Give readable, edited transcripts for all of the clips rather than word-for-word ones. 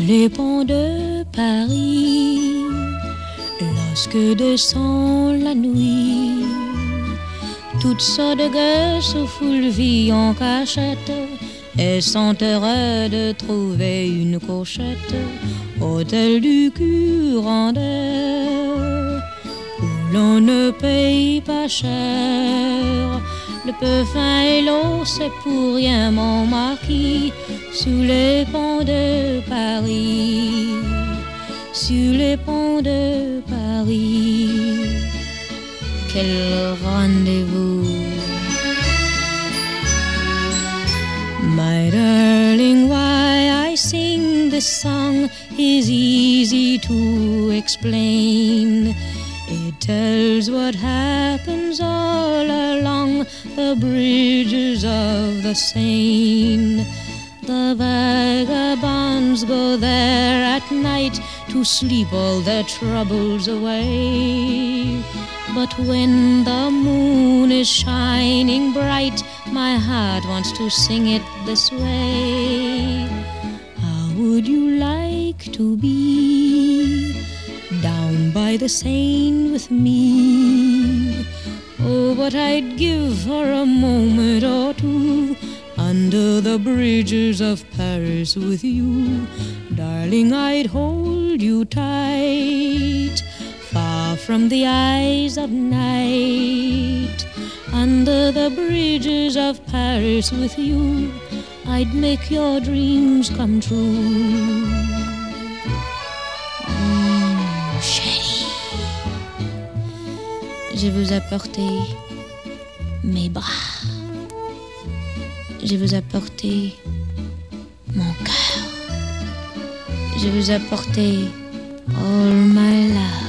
les ponts de Paris, lorsque descend la nuit, toutes sortes de gueux se foulevillent en cachette et sont heureux de trouver une cochette au hôtel du Curandeur, où l'on ne paye pas cher. Le peu fin et l'eau, c'est pour rien, mon marquis, sous les ponts de Paris, sur les ponts de Paris. Quel rendez-vous! My darling, why I sing this song is easy to explain. It tells what happens all along the bridges of the Seine. The vagabonds go there at night to sleep all their troubles away. But when the moon is shining bright, my heart wants to sing it this way. How would you like to be down by the Seine with me? Oh, what I'd give for a moment or two under the bridges of Paris with you. Darling, I'd hold you tight, far from the eyes of night. Under the bridges of Paris with you, I'd make your dreams come true. Chérie, je veux apporter mes bras, je veux apporter mon cœur, je veux apporter all my love.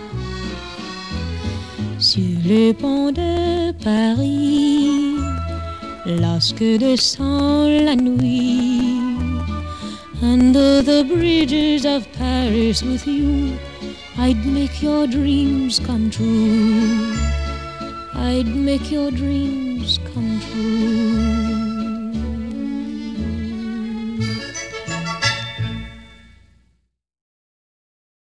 Sur les ponts de Paris, lorsque descend la nuit, under the bridges of Paris with you, I'd make your dreams come true. I'd make your dreams come true.